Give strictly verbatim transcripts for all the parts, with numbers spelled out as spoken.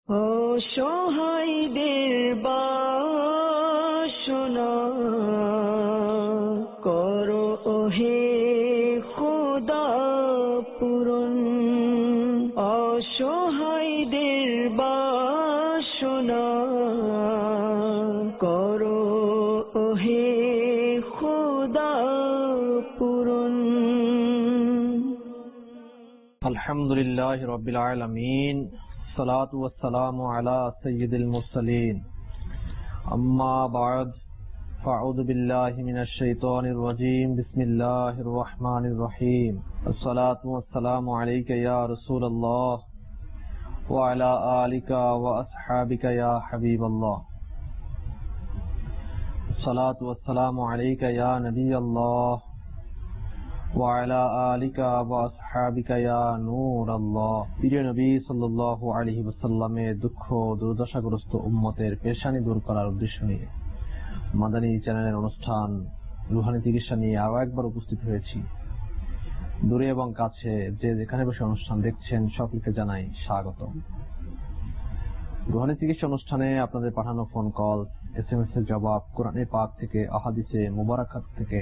অসহায়দের বাসনা করো হে খোদা পূরণ, অসহায়দের বাসনা করো হে খোদা পূরণ। আলহামদুলিল্লাহি রাব্বিল আলামিন, সালাতু ওয়াসসালামু আলা সাইয়্যিদিল মুরসালিন, আম্মা বা'দ, ফাআউযু বিল্লাহি মিনাশ শাইতানির রাজীম, বিসমিল্লাহির রহমানির রহিম। আসসালাতু ওয়াসসালামু আলাইকা ইয়া রাসূলুল্লাহ ওয়া আলা আলিকা ওয়া আসহাবিকা ইয়া হাবিবাল্লাহ। আসসালাতু ওয়াসসালামু আলাইকা ইয়া নবিয়াল্লাহ ওয়া আলা আলিকা ওয়া আসহাবিকা ইয়া নূরাল্লাহ। প্রিয় নবী সাল্লাল্লাহু আলাইহি ওয়াসাল্লামের দুঃখ দুর্দশাগ্রস্ত উম্মতের পেরেশানি দূর করার উদ্দেশ্য নিয়ে মাদানী চ্যানেলের অনুষ্ঠান রুহানি চিকিৎসা নিয়ে আরো একবার উপস্থিত হয়েছি। দূরে এবং কাছে যে যেখানে বসে অনুষ্ঠান দেখছেন সকলকে জানাই স্বাগত। রুহানি চিকিৎসা অনুষ্ঠানে আপনাদের পাঠানো phone call, S M S এর জবাব, কোরআনে পাক থেকে, আহাদিসে মুবারাকাত থেকে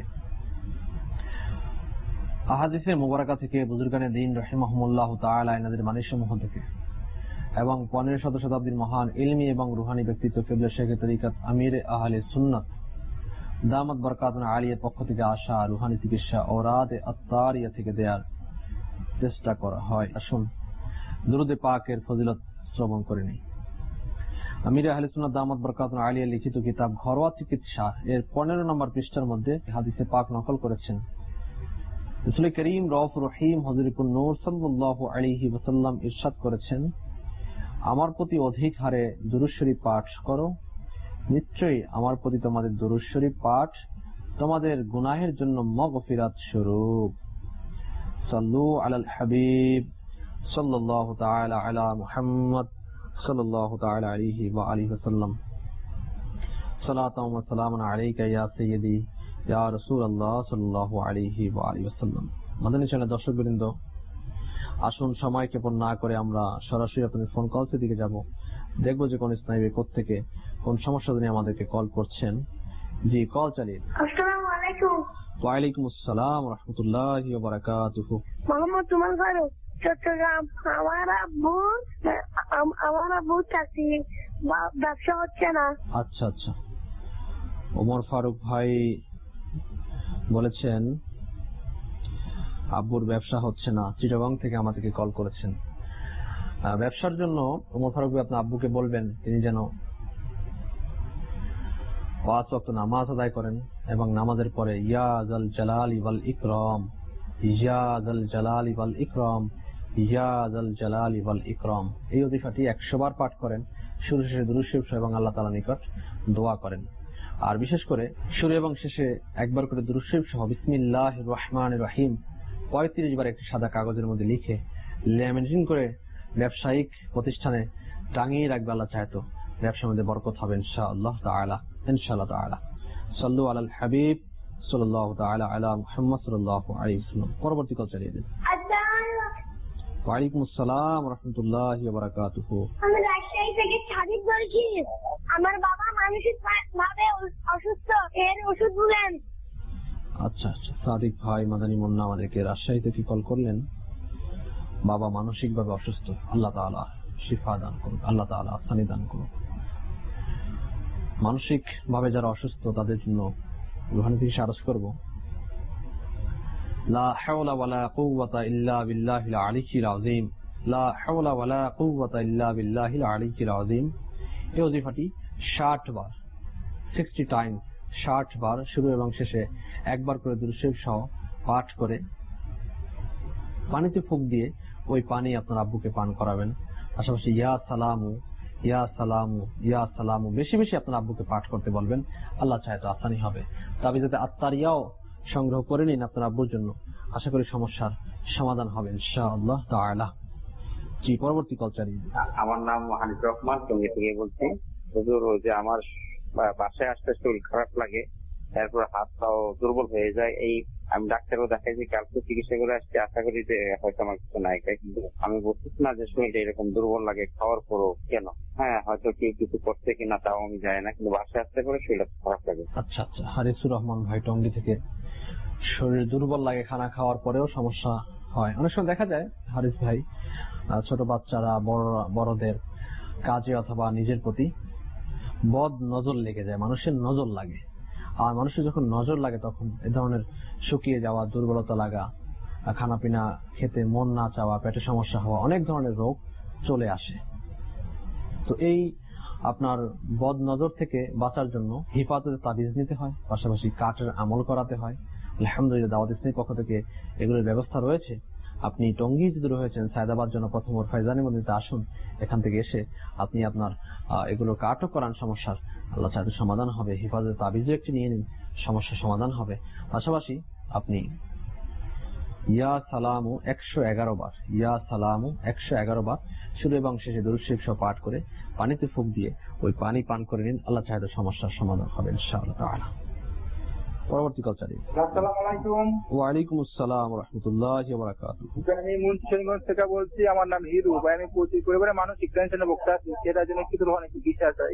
আহাদিসে মুবারাকা থেকে, বুজুর্গানে দ্বীন রাহিমাহুমুল্লাহ তাআলা এনাদের বাণীসমূহ থেকে এবং পনেরো শত শতাব্দীর মহান ইলমি এবং রুহানি ব্যক্তিত্ব কিবলা শেখ তরিকত আমির আহলে সুন্নাত দামাত বরকাতুন আলিয়ার পক্ষ থেকে আসা রুহানি চিকিৎসা ওরাদে আত্তারিয়া থেকে দেওয়ার চেষ্টা করা হয়। আসুন দুরুদে পাকের ফজিলত শ্রবণ করে নিই। আমির আহলে সুন্নাত দামাত বরকাতুন আলিয়া লিখিত কিতাব ঘরোয়া চিকিৎসা এর পনেরো নম্বর পৃষ্ঠার মধ্যে হাদিসে পাক নকল করেছেন। রাসূল করিম রউফুর রহিম হযরতুন নূর সাল্লাল্লাহু আলাইহি ওয়াসাল্লাম ইরশাদ করেছেন, আমার প্রতি অধিক হারে দুরূদ শরীফ পাঠ করো, নিশ্চয়ই আমার প্রতি তোমাদের দুরূদ শরীফ পাঠ তোমাদের গুনাহের জন্য মাগফিরাত স্বরূপ। সাল্লু আলাল হাবিব সাল্লাল্লাহু তাআলা আলা মুহাম্মদ সাল্লাল্লাহু তাআলা আলাইহি ওয়া আলিহি ওয়াসাল্লাম। সালাতাম ওয়া সালামুন আলাইকা ইয়া সাইয়্যিদি ইয়া রাসূলুল্লাহ সাল্লাল্লাহু আলাইহি ওয়া আলিহি ওয়াসাল্লাম। মাদানী চ্যানেলের দর্শকবৃন্দ, আসুন সময় ক্ষেপণ না করে আমরা সরাসরি আপনাদের ফোন কলসের দিকে যাব। দেখবো যে কোন স্নাইবে কোত্থেকে কোন সমস্যা নিয়ে আমাদেরকে কল করছেন। জি, কল চালিয়ে। আসসালামু আলাইকুম। ওয়া আলাইকুম আসসালাম ওয়া রাহমাতুল্লাহি ওয়া বারাকাতুহু। মোহাম্মদ তুমান ফারুক, চট্টগ্রাম। আমার আব্বু আমার আব্বু চাকরি ব্যবসা হচ্ছে না। আচ্ছা আচ্ছা, ওমর ফারুক ভাই বলেছেন আব্বুর ব্যবসা হচ্ছে না, চিটাগং থেকে আমাদেরকে কল করেছেন। ব্যবসার জন্য ওমর ফারুক ভাই আপনার আব্বুকে বলবেন তিনি যেন পাঁচ ওয়াক্ত নামাজ আদায় করেন এবং নামাজের পরে ইয়া জাল জালালি ওয়াল ইকরাম, ইয়া জাল জালালি ওয়াল ইকরাম, ইয়া জাল জালালি ওয়াল ইকরাম এই ওজিফাটি একশো বার পাঠ করেন। শুরু শেষে দুরূদ শরীফ এবং আল্লাহ তাআলার নিকট দোয়া করেন। আর বিশেষ করে শুরু এবং শেষে একবার করে দুরূদ শরীফ সহ বিসমিল্লাহির রহমানির রহিম পঁয়ত্রিশ বার একটি সাদা কাগজের মধ্যে লিখে ল্যামিনেশন করে ব্যবসায়িক প্রতিষ্ঠানে টাঙিয়ে রাখবে। আল্লাহ চায় তো ব্যবসার মধ্যে বরকত হবে ইনশাআল্লাহ তাআলা, ইনশাআল্লাহ তাআলা। সাল্লু আলাল হাবিব সাল্লাল্লাহু তাআলা আলা মুহাম্মদ সাল্লাল্লাহু আলাইহি ওয়াসাল্লাম। পরবর্তী কল চালিয়ে দিন। ওয়া আলাইকুম আসসালাম ওয়া রাহমাতুল্লাহি ওয়া বারাকাতুহু। আমি রাজশাহী থেকে সাদিক বলছি। আমার বাবা মানসিক ভাবে অসুস্থ, এর ওষুধ বলেন। আচ্ছা আচ্ছা, সাদিক ভাই মাদানী মুন্না আমাদেরকে রাজশাহী থেকে কল করলেন। বাবা মানসিক ভাবে অসুস্থ, আল্লাহ তাআলা শিফা দান করুন, আল্লাহ তাআলা আসানি দান করুন। মানসিক ভাবে যারা অসুস্থ তাদের জন্য রুহানি চিকিৎসা আরজ করব। লা হাওলা ওয়ালা কুওয়াতা ইল্লা বিল্লাহিল আলিয়্যিল আযীম, লা হাওলা ওয়ালা কুওয়াতা ইল্লা বিল্লাহিল আলিয়্যিল আযীম এই ওজিফাটি ষাট বার, ষাট টাইম, ষাট বার শুরু এবং শেষে একবার করে দুরূদ শরীফ সহ পাঠ করে পানিতে ফুঁক দিয়ে ওই পানি আপনার আব্বুকে পান করাবেন। পাশাপাশি ইয়া সালামু ইয়া সালামু ইয়া সালামু বেশি বেশি আপনার আব্বুকে পাঠ করতে বলবেন। আল্লাহ চায় তো আসানি হবে। তবে যাতে আত্মারিয়াও সংগ্রহ করে নিন আপনার আব্বুর জন্য, আশা করি সমস্যার সমাধান হবে ইনশাআল্লাহ তাআলা। জি, পরবর্তী কল চালিয়ে। আমার নাম হানিফ রহমান, টঙ্গী থেকে বলছি। হুজুর, ওই যে আমার বাসায় আসতে শরীর খারাপ লাগে, তারপর হাত পাও দুর্বল হয়ে যায়, এই আমি ডাক্তারও দেখাইছি, কালকে চিকিৎসা করে আসছি, আশা করি যে হয়তো আমার কিছু নাই, কিন্তু আমি বলতেছি না যে শরীরটা এরকম দুর্বল লাগে খাওয়ার পরও কেন। হ্যাঁ, হয়তো কেউ কিছু করছে কিনা তাও আমি জানি না, কিন্তু বাসায় আসতে পরে শরীরটা খারাপ লাগে। আচ্ছা আচ্ছা, হারিসুর রহমান ভাই টঙ্গী থেকে শরীর দুর্বল লাগে খানা খাওয়ার পরেও সমস্যা হয়। অনেক সময় দেখা যায় হারিস ভাই ছোট বাচ্চারা বড় বড়দের কাজে অথবা নিজের প্রতি বদ নজর লেগে যায়, মানুষের নজর লাগে। আর মানুষের যখন নজর লাগে তখন এ ধরনের শুকিয়ে যাওয়া, দুর্বলতা লাগা, খানা পিনা খেতে মন না চাওয়া, পেটে সমস্যা হওয়া, অনেক ধরনের রোগ চলে আসে। তো এই আপনার বদ নজর থেকে বাঁচার জন্য হিফাজতের তাবিজ নিতে হয়, পাশাপাশি কাঠের আমল করাতে হয়। আলহামদুলিল্লাহ দাওয়াত ইসলামীর পক্ষ থেকে এগুলোর ব্যবস্থা রয়েছে। আপনি টঙ্গী যদি রয়েছেন, সায়দাবাদ জন্য প্রথম ওর ফাইজানি মন্দিরে আসুন, এখান থেকে এসে আপনি আপনার এগুলো কাটও করান, সমস্যার আল্লাহ চাইতে সমাধান হবে। হিফাজতের তাবিজও একটি নিয়ে নিন, সমস্যার সমাধান হবে। পাশাপাশি আপনি ইয়া সালামু একশো এগারো বার ইয়া সালামু একশো এগারো বার শুরু এবং শেষে দরুদ শরীফ সহ পাঠ করে পানিতে ফুঁক দিয়ে ওই পানি পান করে নিন, আল্লাহ চাইতে সমস্যার সমাধান হবে ইনশাআল্লাহ তাআলা। পরবর্তী কল চালিয়ে। আসসালামু আলাইকুম। ওয়ালাইকুম আসসালাম ওয়া রাহমাতুল্লাহি ওয়া বারাকাতুহু। আমি মুন্সিগঞ্জ থেকে বলছি, আমার নাম হিরু ভাই। আমি প্রতি পরিবারে মানসিক টেনশনে ভুগতেছি, সেটার জন্য কি ধরনের চিকিৎসা চাই?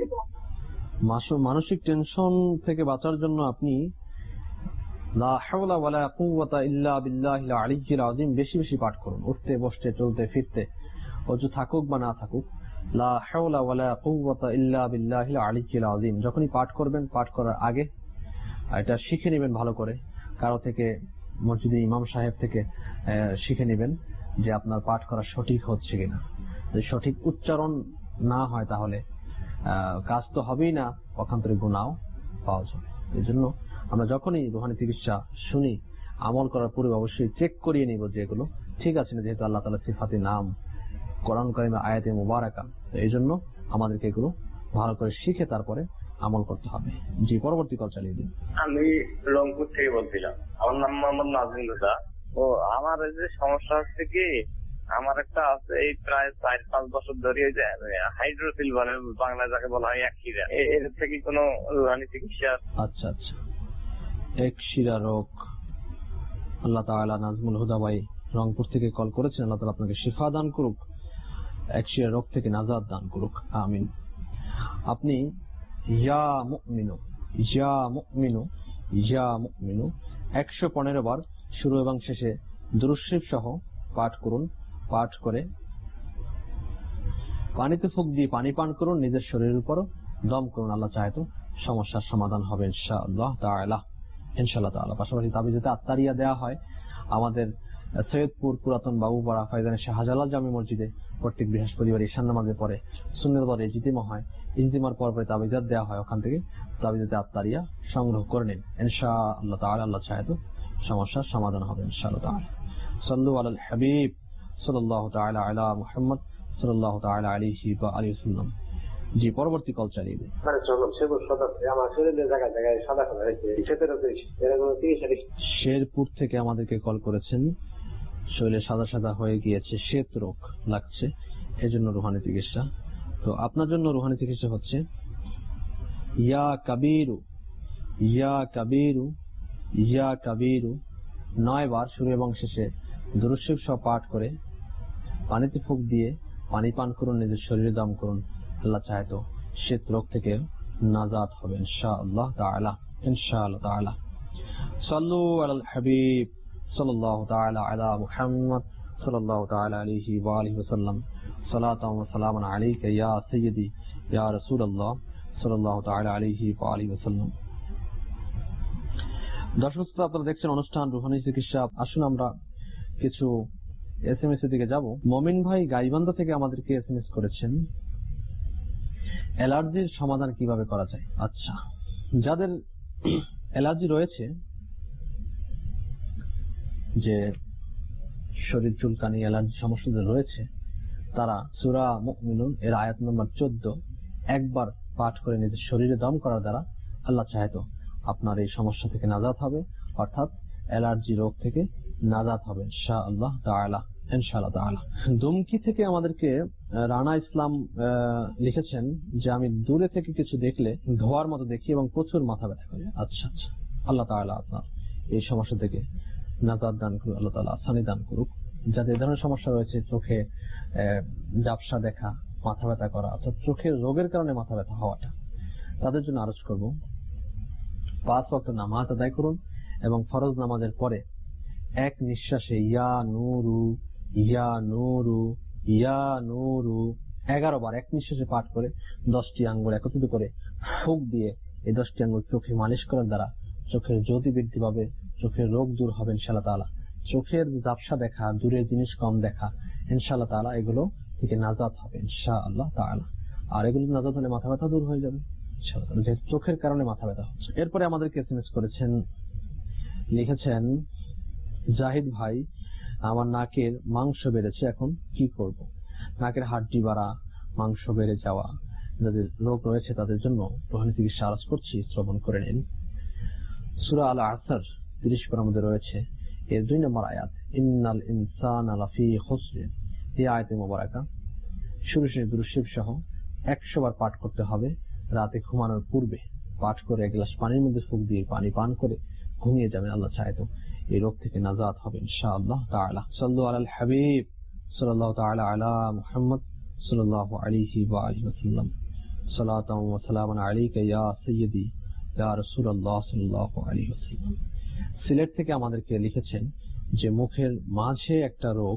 মানসিক টেনশন থেকে বাঁচার জন্য আপনি লা হাওলা ওয়ালা কুওয়াতা ইল্লা বিল্লাহিল আলিয়্যিল আযীম বেশি বেশি পাঠ করুন, উঠতে বসতে চলতে ফিরতে, অজু থাকুক বা না থাকুক। লা হাওলা ওয়ালা কুওয়াতা ইল্লা বিল্লাহিল আলিয়্যিল আযীম যখনই পাঠ করবেন, পাঠ করার আগে এটা শিখে নেবেন ভালো করে, কারো থেকে, মসজিদে ইমাম সাহেব থেকে শিখে নেবেন যে আপনার পাঠ করা সঠিক হচ্ছে কিনা। যদি সঠিক উচ্চারণ না হয় তাহলে কাজ তো হবেই না, পক্ষান্তরে গুনাহ পাওয়া যাবে। এই জন্য আমরা যখনই রুহানি চিকিৎসা শুনি, আমল করার পূর্বে অবশ্যই চেক করিয়ে নিব যে এগুলো ঠিক আছে না, যেহেতু আল্লাহ তাআলার সিফাতে নাম, কোরআন কারিমে আয়াতে মুবারাকা। এই জন্য আমাদেরকে এগুলো ভালো করে শিখে তারপরে আমল করতে হবে। জি, পরবর্তী কল চালিয়ে দিন। আমি রংপুর থেকে বলছিলাম, আমার নাম মোহাম্মদ নাজিম রেজা। ও আমার এই যে সমস্যা হচ্ছে কি, আমার একটা আছে এই প্রায় চার পাঁচ বছর ধরে হাইড্রোসিল বলে বাংলা যাকে বলা হয় এক শিরা, এর থেকে কোনো রুহানি চিকিৎসা? আচ্ছা আচ্ছা, এক শিরা রোগ। আল্লাহ তাআলা নাজমুল হুদা ভাই রংপুর থেকে কল করেছেন, আল্লাহ তাআলা আপনাকে শিফা দান করুক, এক শিরা রোগ থেকে নাজাত দান করুক, আমিন। আপনি ইয়া মুমিনু ইয়া মুমিনু ইয়া মুমিনু একশো পনেরো বার শুরু এবং শেষে দুরূদ শরীফ সহ পাঠ করুন। পাঠ করে পানিতে ফুঁক দিয়ে পানি পান করুন, নিজের শরীরের উপরও দম করুন, আল্লাহ চাহে তো সমস্যার সমাধান হবে ইনশাআল্লাহ তাআলা ইনশাআল্লাহ তাআলা। পাশাপাশি তাবিজেতে আত্মারিয়া দেওয়া হয় আমাদের সৈয়দপুর পুরাতন বাবুপাড়া ফয়জানে শাহজালাল জামি মসজিদে প্রত্যেক বৃহস্পতিবার ঈশান নামাজের পরে সুন্নাত পরে ইজতিমা হয়, ইজতিমার পর পরে তাবিজাত দেওয়া হয়, ওখান থেকে তাবিজেতে আত্মারিয়া সংগ্রহ করে নিন ইনশাআল্লাহ তাআলা। আল্লাহ চাহে তো সমস্যার সমাধান হবে ইনশাআল্লাহ তাআলা। সাল্লু আলাল হাবিব সাল্লাল্লাহু তাআলা আলা মুহাম্মদ সাল্লাল্লাহু তাআলা আলাইহি ওয়া আলিহি ওয়াসাল্লাম। জি, পরবর্তী কল চালিয়ে দিন। শেরপুর থেকে আমাদেরকে কল করেছেন, শরীরে সাদা সাদা হয়ে গিয়েছে, শ্বেত রোগ লাগছে, এজন্য রুহানি চিকিৎসা। তো আপনার জন্য রুহানি চিকিৎসা হচ্ছে ইয়া কাবীরু ইয়া কাবীরু ইয়া কাবীরু নয় বার শুরু এবং শেষে দুরূদ শরীফ সহ পাঠ করে পানিতে ফুঁক দিয়ে পানি পান করুন, নিজের শরীরে দম করুন, আল্লাহ চাহে তো শ্বেত রোগ থেকে নাজাত হবে ইনশাআল্লাহ তাআলা ইনশাআল্লাহ তাআলা। সাল্লু আলাল হাবিব সাল্লাল্লাহু তাআলা আলা মুহাম্মদ সাল্লাল্লাহু তাআলা আলাইহি ওয়া আলিহি ওয়াসাল্লাম। সালাতান ওয়া সালামান আলাইকা ইয়া সাইয়্যিদি ইয়া রাসূলুল্লাহ সাল্লাল্লাহু তাআলা আলাইহি ওয়া আলিহি ওয়াসাল্লাম। দর্শক শ্রোতা, আপনারা দেখছেন অনুষ্ঠান রুহানি চিকিৎসা। আসুন আমরা কিছু এসএমএস এর দিকে যাব। মমিন ভাই গাইবান্ধা থেকে আমাদেরকে এসএমএস করেছেন, অ্যালার্জির সমাধান কিভাবে করা যায়। আচ্ছা, যাদের অ্যালার্জি রয়েছে, যে শরীর চুলকানি অ্যালার্জি সমস্যা রয়েছে, তারা সূরা মুমিনুন এর আয়াত নম্বর চোদ্দ একবার পাঠ করে নিজের শরীরে দম করার দ্বারা আল্লাহ চাহে তো আপনার এই সমস্যা থেকে নাজাত হবে, অর্থাৎ অ্যালার্জি রোগ থেকে নাজাত হবে ইনশাআল্লাহ তাআলা ইনশাআল্লাহ তাআলা। দুমকি থেকে আমাদেরকে রানা ইসলাম লিখেছেন যে আমি দূরে থেকে কিছু দেখলে ধোয়ার মতো দেখি এবং প্রচুর মাথা ব্যথা করে। আচ্ছা আচ্ছা, আল্লাহ তাআলা আপনার এই সমস্যা থেকে নাজাত দান করুক, আল্লাহ তাআলা আসানি দান করুক। যাদের ধরনের সমস্যা রয়েছে, চোখে ঝাপসা দেখা, মাথা ব্যথা করা, অর্থাৎ চোখের রোগের কারণে মাথা ব্যথা হওয়াটা, তাদের জন্য আরজ করব পাঁচ ওয়াক্ত নামাজ আদায় করুন এবং ফরজ নামাজের পরে এক নিঃশ্বাসে ইয়া নূরু ইয়া নূরু ইয়া নূরু এগারো বার এক নিঃশ্বাসে পাঠ করে দশটি আঙ্গুল একত্রিত করে ফুঁক দিয়ে এই দশটি আঙ্গুল চোখে মালিশ করার দ্বারা চোখের জ্যোতি বৃদ্ধি পাবে, চোখের রোগ দূর হবে ইনশাআল্লাহ তাআলা। চোখের ঝাপসা দেখা, দূরের জিনিস কম দেখা, ইনশাআল্লাহ তাআলা এগুলো থেকে নাজাত হবে ইনশাআল্লাহ তাআলা। আর এগুলো নাজাত হলে মাথা ব্যথা দূর হয়ে যাবে ইনশাআল্লাহ, যেহেতু চোখের কারণে মাথা ব্যথা হচ্ছে। এরপরে আমাদেরকে এসএমএস করেছেন, লিখেছেন, জাহিদ ভাই, আমার নাকের মাংস বেড়েছে, এখন কি করব? নাকের হাড্ডি বাড়া, মাংস বেড়ে যাওয়া, যাদের রোগ রয়েছে তাদের জন্য রুহানি চিকিৎসা আলোচনা করছি, শ্রবণ করে নিন। সূরা আল আসর তিরিশ পর মধ্যে রয়েছে এর দুই নম্বর আয়াত, ইন্নাল ইনসানা লাফি খুসর। এই আয়াতে মোবারকা শুরু শেষ দুরূদ শরীফ সহ একশো বার পাঠ করতে হবে। রাতে ঘুমানোর পূর্বে পাঠ করে এক গ্লাস পানির মধ্যে ফুঁক দিয়ে পানি পান করে ঘুমিয়ে যাবেন। আল্লাহ চায় তো এই রোগ থেকে নাজাত হবে ইনশাআল্লাহ তাআলা। সাল্লু আলাল হাবিব সাল্লাল্লাহু তাআলা আলা মুহাম্মদ সাল্লাল্লাহু আলাইহি ওয়া আলিহি ওয়াসাল্লাম। সালাতাও ওয়া সালামান আলাইকা ইয়া সাইয়্যিদি ইয়া রাসূলুল্লাহ সাল্লাল্লাহু আলাইহি ওয়াসাল্লাম। সিলেট থেকে আমাদেরকে লিখেছেন যে মুখের মাঝে একটা রোগ,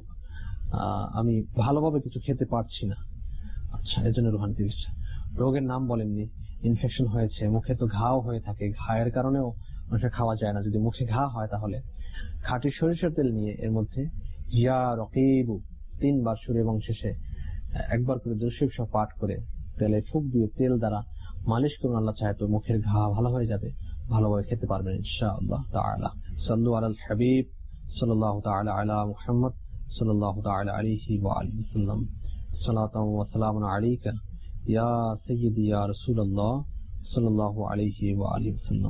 আমি ভালোভাবে কিছু খেতে পারছি না। আচ্ছা, এর জন্য রুহানি চিকিৎসা। রোগের নাম বলেননি, ইনফেকশন হয়েছে, মুখে তো ঘাও হয়ে থাকে, ঘায়ের কারণেও মানুষের খাওয়া যায় না। যদি মুখে ঘা হয় তাহলে খাঁটি সরিষার তেল নিয়ে এর মধ্যে ইয়া রকিবু তিনবার সুরে এবং শেষে একবার করে দুরূদ শরীফ সহ পাঠ করে তেলে ফুঁক দিয়ে তেল দ্বারা মালিশ করুন। আল্লাহ চায় তো মুখের ঘা ভালো হয়ে যাবে, ভালোভাবে খেতে পারবেন ইনশাআল্লাহ তাআলা। সাল্লু আলাল হাবিব সাল্লাল্লাহু তাআলা আলা মুহাম্মদ সাল্লাল্লাহু তাআলা আলাইহি ওয়া আলিহি ওয়াসাল্লাম। সালাতাও ওয়া সালামুন আলাইকা ইয়া সাইয়্যিদি ইয়া রাসূলুল্লাহ সাল্লাল্লাহু আলাইহি ওয়া আলিহি ওয়াসাল্লাম।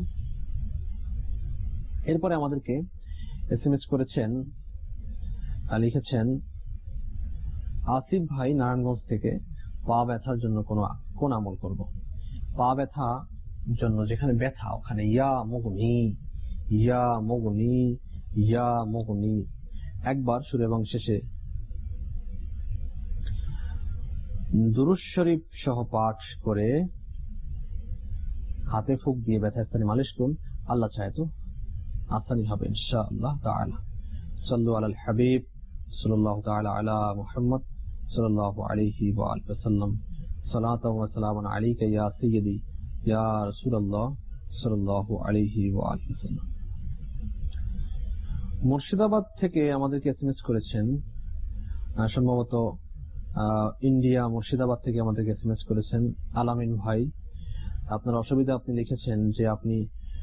এরপরে আমাদেরকে এসএমএস করেছেন, লিখেছেন, আসিফ ভাই নারায়ণগঞ্জ থেকে, পা ব্যথার জন্য কোন কোন আমল করব? পা ব্যথা জন্য যেখানে ব্যথা ওখানে ইয়া মুগনি ইয়া মুগনি ইয়া মুগনি একবার সুরে এবং শেষে দুরূদ শরীফ সহ পাঠ করে হাতে ফুঁক দিয়ে ব্যথা স্থানে মালিশ করুন। আল্লাহ চায় তো আসানি হবে ইনশাআল্লাহ তাআলা। সাল্লু আলাল হাবিব সাল্লাল্লাহু তাআলা আলা মুহাম্মদ সাল্লাল্লাহু আলাইহি ওয়া আলিহি ওয়াসাল্লাম। সালাতাও ওয়া সালামুন আলাইকা ইয়া সাইয়্যিদি ইয়া রাসূলুল্লাহ সাল্লাল্লাহু আলাইহি ওয়া আলিহি ওয়াসাল্লাম। মুর্শিদাবাদ থেকে আমাদেরকে এসএমএস করেছেন, সম্ভবত ইন্ডিয়া মুর্শিদাবাদ থেকে আমাদেরকে এসএমএস করেছেন আলামিন ভাই। আপনার অসুবিধা আপনি লিখেছেন যে আপনি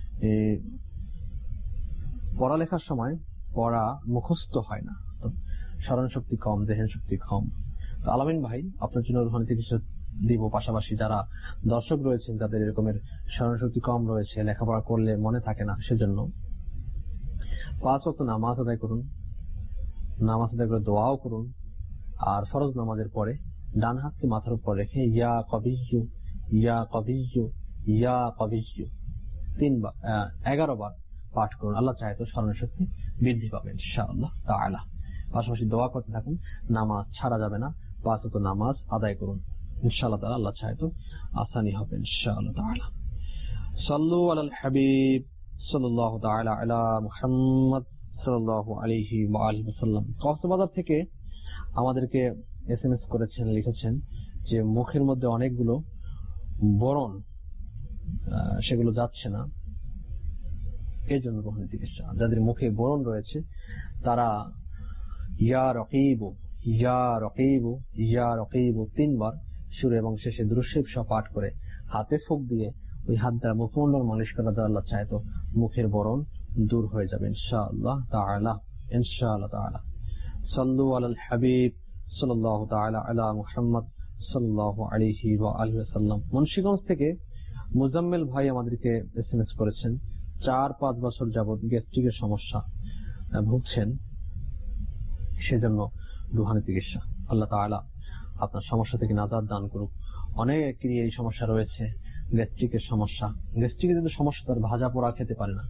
পড়ালেখার সময় পড়া মুখস্থ হয় না, স্মরণ শক্তি কম, দেহের শক্তি কম। তো আলামিন ভাই, আপনার জন্য রুহানি চিকিৎসা দিব। পাশাপাশি যারা দর্শক রয়েছেন যাদের এরকমের স্মরণ শক্তি কম রয়েছে, লেখাপড়া করলে মনে থাকে না, সেজন্য পাঁচ ওয়াক্ত নামাজ আদায় করুন, নামাজ আদায় করে দোয়াও করুন। আর ফরজ নামাজের পরে ডান হাতকে মাথার উপর রেখে ইয়া কবিয়্যু ইয়া কবিয়্যু ইয়া কবিয়্যু তিনবার এগারো বার পাঠ করুন। আল্লাহ চায় তো স্মরণ শক্তি বৃদ্ধি পাবে ইনশাআল্লাহ তাআলা। পাশাপাশি দোয়া করতে থাকুন, নামাজ ছাড়া যাবে না, পাঁচ ওয়াক্ত নামাজ আদায় করুন ইনশাআল্লাহ তাআলা। আল্লাহ চায় তো আসানি হবে ইনশাআল্লাহ তাআলা। সাল্লু আলাল হাবিব সাল্লাল্লাহু তাআলা আলা মুহাম্মদ সাল্লাল্লাহু আলাইহি ওয়া আলিহি ওয়াসাল্লাম। কক্সবাজার থেকে আমাদেরকে এসএমএস করেছেন, লিখেছেন যে মুখের মধ্যে অনেকগুলো ব্রণ, সেগুলো যাচ্ছে না, এই জন্য রুহানি চিকিৎসা। যাদের মুখে ব্রণ রয়েছে তারা ইয়া রকিবু ইয়া রকিবু ইয়া রকিবু তিনবার সুরে এবং শেষে দুরূদ শরীফ সহ পাঠ করে হাতে ফুঁক দিয়ে ওই হাত দ্বারা মুখমণ্ডল মালিশ করা দ্বারা আল্লাহ চায় তো মুখের ব্রণ দূর হয়ে যাবে ইনশাআল্লাহ তাআলা ইনশাআল্লাহ তাআলা। সাল্লু আলাল হাবিব সাল্লাল্লাহু তাআলা আলা মুহাম্মদ সাল্লাল্লাহু আলাইহি ওয়া আলিহি ওয়াসাল্লাম। মুন্সিগঞ্জ থেকে মুজাম্মেল ভাই আমাদেরকে এসএমএস করেছেন, চার পাঁচ বছর যাবত গ্যাস্ট্রিকের সমস্যা ভুগছেন, সেজন্য রুহানি চিকিৎসা। আল্লাহ তাআলা আপনার সমস্যা থেকে নাজাত দান করুক। অনেকেরই এই সমস্যা রয়েছে, গ্যাস্ট্রিকের সমস্যা। গ্যাস্ট্রিকের যদি সমস্যা, তার ভাজা পোড়া খেতে পারে না,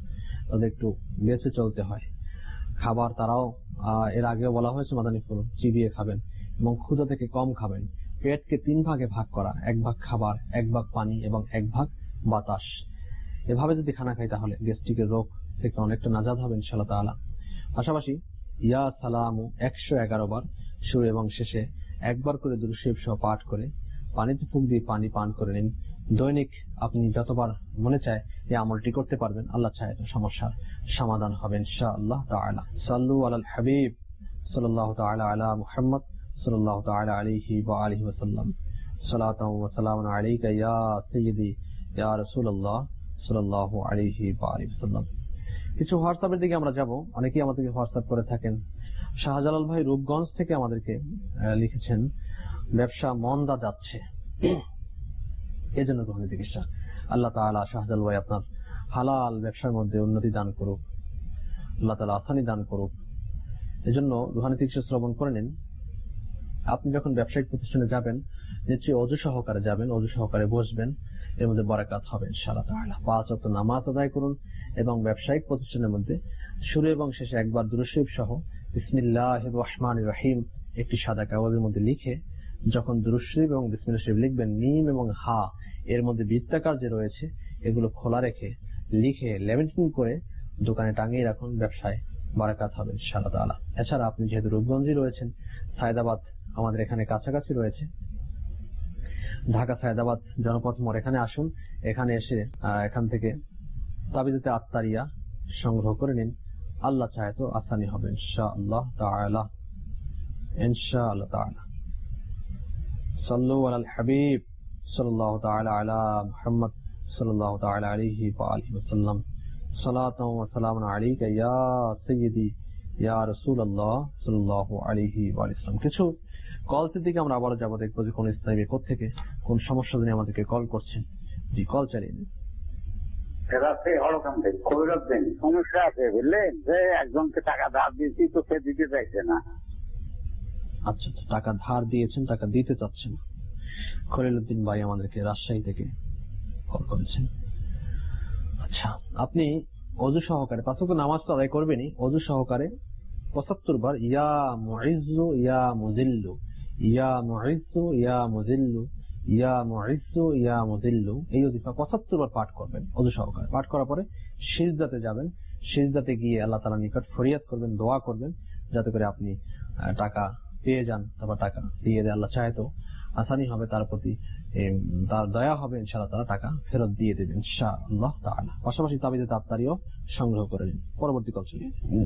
তাদের একটু বেঁচে চলতে হয়। খাবার তারাও এর আগেও বলা হয়েছে মাদানীপুর চিবিয়ে খাবেন এবং ক্ষুধা থেকে কম খাবেন। পেটকে তিন ভাগে ভাগ করা, এক ভাগ খাবার, এক ভাগ পানি এবং এক ভাগ বাতাস। এভাবে যদি খানা খাই তাহলে গ্যাস্ট্রিকের রোগ থেকে অনেকটা নাজাত হবে ইনশাআল্লাহ তাআলা। পাশাপাশি ইয়া সালামু একশো এগারো বার শুরু এবং শেষে একবার করে দুরূদ শরীফ সহ পাঠ করে পানিতে ফুঁক দিয়ে পানি পান করে নিন। দৈনিক আপনি যতবার মনে চায় এই আমলটি করতে পারবেন, আল্লাহ চায় সমস্যার সমাধান হবে ইনশাআল্লাহ তাআলা। সাল্লু আলাল হাবিব সাল্লাল্লাহু তাআলা আলা মুহাম্মদ সাল্লাল্লাহু তাআলা আলাইহি ওয়া আলিহি ওয়াসাল্লাম। সালাতাও ওয়া সালামুন আলাইকা ইয়া সাইয়্যিদি ইয়া রাসূলুল্লাহ সাল্লাল্লাহু আলাইহি ওয়া আলিহি ওয়াসাল্লাম। কিছু হোয়াটসঅ্যাপের দিকে আমরা যাব। অনেকেই আমাদেরকে হোয়াটসঅ্যাপ করে থাকেন। শাহজালাল ভাই রূপগঞ্জ থেকে আমাদেরকে লিখেছেন, ব্যবসা মন্দা যাচ্ছে, এই জন্য রুহানি চিকিৎসা। আল্লাহ তাআলা শাহজালাল ভাই আপনার হালাল ব্যবসার মধ্যে উন্নতি দান করুক, আল্লাহ তাআলা আসানি দান করুক। এজন্য রুহানি চিকিৎসা শ্রবণ করে নিন। আপনি যখন ব্যবসায়িক প্রতিষ্ঠানে যাবেন নিশ্চয়ই অজু সহকারে যাবেন, অজু সহকারে বসবেন, এর মধ্যে বরাকাত হবে ইনশাআল্লাহ তাআলা। পাঁচ ওয়াক্ত নামাজ আদায় করুন এবং ব্যবসায়িক প্রতিষ্ঠানের মধ্যে শুরু এবং শেষে একবার দুরূদ শরীফ সহ বিসমিল্লাহির রহমানির রহিম একটি সাদা কাগজের মধ্যে লিখে যখন দুরূদ শরীফ এবং বিসমিল্লাহ শরীফ লিখবেন, মিম এবং হা এর মধ্যে বৃত্তাকার যে রয়েছে এগুলো খোলা রেখে লিখে লেমিনেটিং করে দোকানে টাঙিয়ে রাখুন, ব্যবসায় বরাকাত হবে ইনশাআল্লাহ তাআলা। এছাড়া আপনি যেহেতু রূপগঞ্জে রয়েছেন, সায়েদাবাদ আমাদের এখানে কাছাকাছি রয়েছে, ঢাকা সায়েদাবাদ জনপথ মোড়, এখানে আসুন। এখানে এসে এখান থেকে তাবিজুতে আত্তারিয়া সংগ্রহ করে নিন। আল্লাহ চায় তো আসানি হবে ইনশাআল্লাহ তাআলা, ইনশাআল্লাহ তাআলা। সাল্লু আলাল হাবিব সাল্লাল্লাহু তাআলা আলা মুহাম্মদ সাল্লাল্লাহু তাআলা আলাইহি ওয়া আলিহি ওয়াসাল্লাম। সালাতাও ওয়া সালামুন আলাইকা ইয়া সাইয়্যিদি ইয়া রাসূলুল্লাহ সাল্লাল্লাহু আলাইহি ওয়া সাল্লাম। কিছু কলের দিকে আমরা আবারও যাবো, দেখবো যে কোন ইসলামী কোথা থেকে কোন সমস্যা নিয়ে আমাদেরকে কল করছেন। জি, কল চালিয়ে নিন। সমস্যা আছে বুঝলেন, যে একজনকে টাকা ধার দিয়েছি তো সে দিতে চাইছে না। আচ্ছা আচ্ছা, টাকা ধার দিয়েছেন, টাকা দিতে চাচ্ছেন। খলিলউদ্দিন ভাই আমাদেরকে রাজশাহী থেকে কল করেছেন। আচ্ছা, আপনি অজু সহকারে পাঁচ ওয়াক্ত নামাজ তো আদায় করবেনই, অজু সহকারে পঁচাত্তর বার ইয়া মুইজ্জু ইয়া মুজিল্লু ইয়া মুইজ্জু ইয়া মুজিল্লু ইয়া মুইজ্জু ইয়া মুজিল্লু এই ওজিফা পঁচাত্তর বার পাঠ করবেন অজু সহকারে। পাঠ করার পরে সিজদাতে যাবেন, সিজদাতে গিয়ে আল্লাহ তাআলার নিকট ফরিয়াদ করবেন, দোয়া করবেন যাতে করে আপনি টাকা পেয়ে যান, তারপর টাকা দিয়ে দেয়। আল্লাহ চায় তো আসানি হবে, তার প্রতি তার দয়া হবে, ইনশাআল্লাহ তাআলা টাকা ফেরত দিয়ে দেবেন ইনশাআল্লাহ তাআলা। পাশাপাশি তাবিজে তাত্তারিও সংগ্রহ করে নিন। পরবর্তী কল ছিল।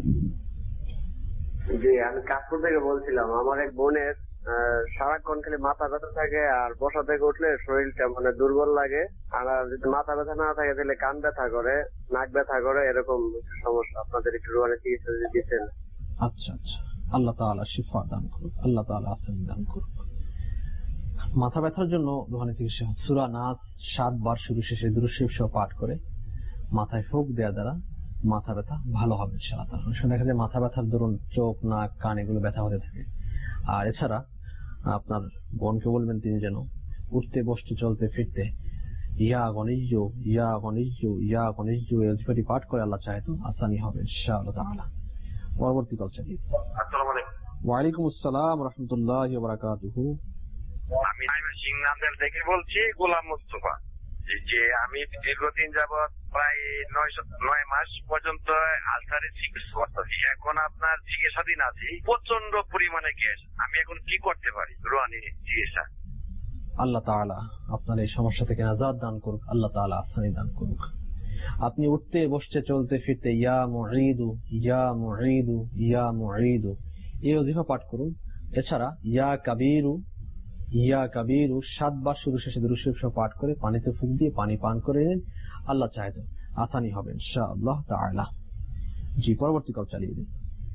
জি, আমি কাজপুর থেকে বলছিলাম। আমার এক বোনের সারাক্ষণ খালি মাথা ব্যথা থাকে আর বসা থেকে উঠলে শরীরটা মানে দুর্বল লাগে, আর যদি মাথা ব্যথা না থাকে তাহলে কান ব্যথা করে, নাক ব্যথা করে, এরকম সমস্যা। আপনাদের একটু রুহানি চিকিৎসা যদি দিতেন। আচ্ছা আচ্ছা, আল্লাহ তাআলা শিফা দান করুক, আল্লাহ তাআলা আসানি দান করুক। মাথা ব্যথার জন্য রুহানি চিকিৎসা সূরা নাস সাত বার শুরু শেষে দুরূদ শরীফ সহ পাঠ করে মাথায় ফুঁক দেওয়া দ্বারা মাথা ব্যথা ভালো হবে ইনশাআল্লাহ তাআলা। শুনে দেখা যায় মাথা ব্যথার দরুন চোখ, নাক, কান এগুলো ব্যথা হতে থাকে। আর এছাড়া আপনার বোনকে বলবেন তিনি যেন উঠতে বসতে চলতে ফিরতে ইয়া গনিজ্য ইয়া গনিজ্য ইয়া গনিজ্য এই অধিকারী পাঠ করে আল্লাহ চায় তো আসানি হবে ইনশাআল্লাহ তাআলা। পরবর্তী কল চালিয়ে। আসসালামু আলাইকুম। ওয়া আলাইকুম আসসালাম ওয়া রাহমাতুল্লাহি ওয়া বারাকাতুহু। আমি সিংনাদের থেকে বলছি, গোলাম মুস্তাফা। যে আমি দীর্ঘদিন যাবৎ প্রায় নয় নয় মাস পর্যন্ত আলসারের চিকিৎসা করতেছি। এখন আপনার চিকিৎসাধীন আছি, প্রচন্ড পরিমাণে গ্যাস। আমি এখন কি করতে পারি রুহানি চিকিৎসা? আল্লাহ তাআলা আপনার এই সমস্যা থেকে নাজাত দান করুক, আল্লাহ তাআলা আসানি দান করুক। আপনি উঠতে বসতে চলতে ফিরতে ইয়া মুঈদু ইয়া মুঈদু ইয়া মুঈদু এই ওজিফা পাঠ করুন। এছাড়া ইয়া কাবীরু ইয়া কাবীরু সাতবার শুরু শেষে দুরূদ শরীফ সহ পাঠ করে পানিতে ফুঁক দিয়ে পানি পান করে নিন। আল্লাহ চায় তো আসানি হবে ইনশাআল্লাহ তাআলা। জি, পরবর্তী কল চালিয়ে দিন।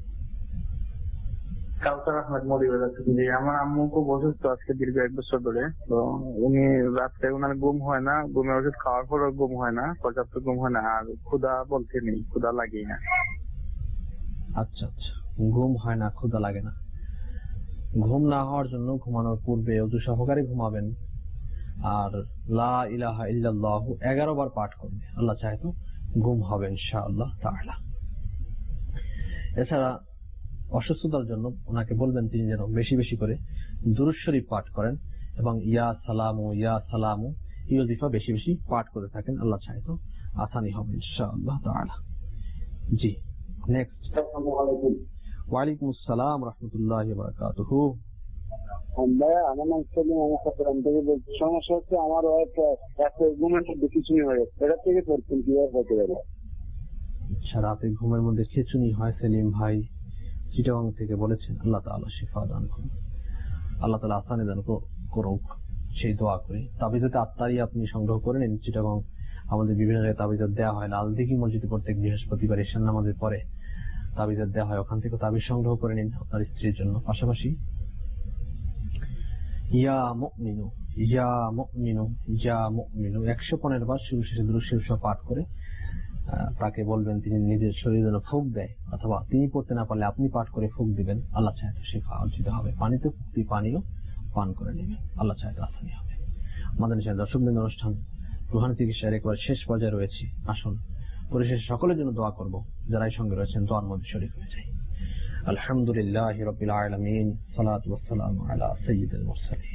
কাউসার আহমেদ মরিবাজার থেকে। জি, আমার আম্মু খুব অসুস্থ আজকে দীর্ঘ এক বছর ধরে। তো উনি রাত্রে ওনার ঘুম হয় না, ঘুমের ওষুধ খাওয়ার পরেও ঘুম হয় না, পর্যাপ্ত ঘুম হয় না, আর ক্ষুধা বলতে নেই, ক্ষুধা লাগেই না। আচ্ছা আচ্ছা, ঘুম হয় না, ক্ষুধা লাগে না। ঘুম না হওয়ার জন্য ঘুমানোর পূর্বে অজু সহকারে ঘুমাবেন আর লা ইলাহা ইল্লাল্লাহু এগারো বার পাঠ করবে। আল্লাহ চায় তো ঘুম হবে ইনশাআল্লাহ তাআলা। এছাড়া অসুস্থতার জন্য ওনাকে বলবেন তিনি যেন বেশি বেশি করে দুরূদ শরীফ পাঠ করেন এবং ইয়া সালামু ইয়া সালামু এই ওজিফা বেশি বেশি পাঠ করে থাকেন। আল্লাহ চায় তো আসানি হবে ইনশাআল্লাহ তাআলা। জি নেক্সট। আসসালামু আলাইকুম। ওয়ালাইকুম আসসালাম রাহমাতুল্লাহি ওয়া বারাকাতুহু। ভাইয়া আমার নাম সেলিম, আমি চট্টগ্রাম থেকে বলছি। সমস্যা হচ্ছে আমার ওয়াইফ রাতে ঘুমের মধ্যে খিঁচুনি হয়ে গেছে, এটা থেকে পড়ছেন কিভাবে বলতে পারবো? আচ্ছা, রাতে ঘুমের মধ্যে খিঁচুনি হয় সেলিম ভাই চিটাগাং থেকে বলেছেন। আল্লাহ তাআলা শিফা দান করুন, আল্লাহ তাআলা আসানি দান করুক সেই দোয়া করি। তাবিজাতে আত্মারি আপনি সংগ্রহ করে নিন। চিটাগাং আমাদের বিভিন্ন জায়গায় তাবিজাত দেওয়া হয়। লালদিঘি মসজিদে প্রত্যেক বৃহস্পতিবার ঈশান নামাজের পরে তাবিজাত দেওয়া হয়, ওখান থেকে তাবিজ সংগ্রহ করে নিন আপনার স্ত্রীর জন্য। পাশাপাশি ইয়া মুমিনু ইয়া মুমিনু ইয়া মুমিনু একশো পনেরো বার শুরু শেষে দুরূদ শরীফ পাঠ করে তাকে বলবেন তিনি নিজের শরীরে যেন ফুঁক দেয়, অথবা তিনি পড়তে না পারলে আপনি পাঠ করে ফুঁক দিবেন। আল্লাহ চায় তো শিফা অর্জিত হবে। পানিতে ফুঁকতি পানিও পান করে নেবেন, আল্লাহ চায় তো আসানি হবে। আমাদের দর্শকবৃন্দ অনুষ্ঠান রুহানি চিকিৎসার একবার শেষ পর্যায়ে রয়েছি। আসুন পরিশেষে সকলের জন্য দোয়া করব যারা এই সঙ্গে রয়েছেন, দোয়ার মধ্যে শরীক হয়ে যায়। আলহামদুলিল্লাহি রাব্বিল আলামিন, সালাতু ওয়াসসালামু আলা সাইয়্যিদিল মুরসালিন।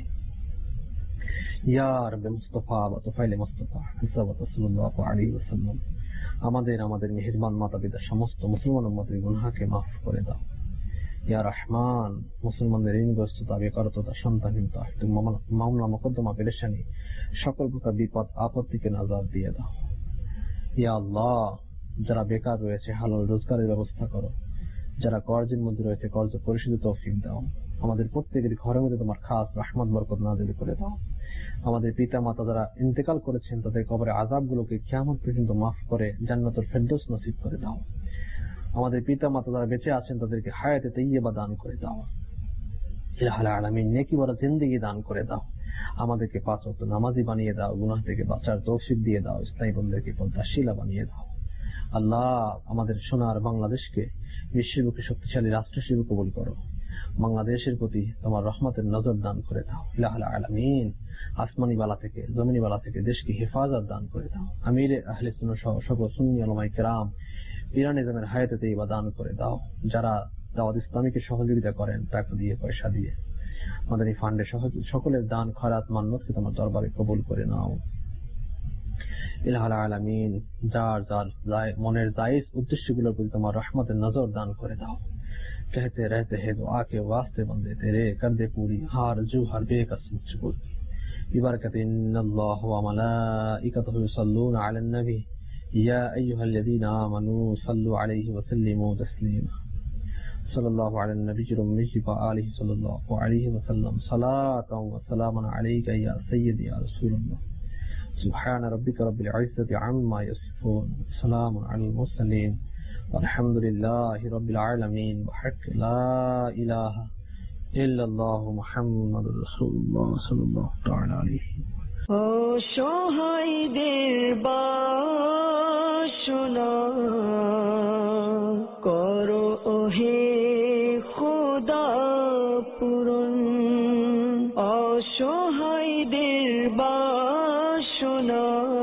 ইয়া রাব্বি মুস্তাফা ওয়া তুফাইল মুস্তাফা সাল্লাল্লাহু আলাইহি ওয়াসাল্লাম, আমাদের আমাদের মেহেরবান মাতা পিতা সমস্ত মুসলমান উম্মতের গুনাহকে মাফ করে দাও। ইয়া রহমান, মুসলমানদের ঋণগ্রস্ততা, বেকারত্বতা, সন্তানহীনতা, মামলা মোকদ্দমা পেরেশানি, সকল প্রকার বিপদ আপত্তিকে নাজাত দিয়ে দাও। ইয়া আল্লাহ, যারা বেকার রয়েছে হালাল রোজগারের ব্যবস্থা করো, যারা কর্জের মধ্যে রয়েছে কর্জ পরিশোধের তৌফিক দাও। আমাদের প্রত্যেকের ঘরের মধ্যে তোমার খাস রহমত বরকত নাযিল করে দাও। আমাদের পিতা মাতা যারা ইন্তেকাল করেছেন তাদের কবরে আযাবগুলোকে কিয়ামত পর্যন্ত মাফ করে জান্নাতুল ফেরদৌস নসিব করে দাও। আমাদের পিতা মাতা যারা বেঁচে আছেন তাদেরকে হায়াতে তাইয়্যিবা দান করে দাও। ইলাহুল আলামিন, নেকি ভরা জিন্দেগি দান করে দাও। আমাদেরকে পাঁচ ওয়াক্ত নামাজি বানিয়ে দাও, গুনাহ থেকে বাঁচার তৌফিক দিয়ে দাও, ইসলামী বন্ধুদেরকে পদ্মাশীলা বানিয়ে দাও। আল্লাহ, আমাদের সোনার বাংলাদেশকে বিশ্বের বুকে শক্তিশালী রাষ্ট্র হিসেবে কবুল করো। বাংলাদেশের প্রতি তোমার রহমতের নজর দান করে দাও। ইলাহুল আলামিন, আসমানি বালা থেকে জমিনি বালা থেকে দেশকে হেফাজত দান করে দাও। আমির আহলে সুন্নাহ সহ সকল সুন্নি উলামায়ে কেরাম ইরান নিজামের হায়াতে তাইয়্যিবা দান করে দাও। যারা দাওয়াত ইসলামীকে সহযোগিতা করেন টাকা দিয়ে পয়সা দিয়ে, আমাদের এই ফান্ডে সকলের দান খয়রাত মান্নত তোমার দরবারে কবুল করে নাও। ইলাহুল আলামিন, যার যার মনের জায়েজ উদ্দেশ্যগুলোর প্রতি তোমার রহমতের নজর দান করে দাও। कहते रहते हैं दुआ के वास्ते बंदे तेरे कर दे पूरी हार जू हर बेकस मुझको बिबरकत इन्नल्लाह व मलाइकतहु युसल्लूना अलन नबी या अय्युहल्लज़ीना आमनू सल्लु अलैहि व सल्लिमू तस्लीमा सल्लल्लाहु अलैहि नबिय्यिल उम्मी व आलिहि सल्लल्लाहु अलैहि व सल्लम सलातन व सलामन अलैका या सय्यदी या रसूलल्लाह सुब्हान रब्बिका रब्बिल इज्जति अम्मा यसिफून सलामुन अलल मुरसलीन والحمد لله رب العالمين وحق لا إله إلا الله محمد رسول الله صلى الله تعالى عليه ও সহায়দের বাসনা করো ওহে খোদা পূরণ। অসহায়দের বাসনা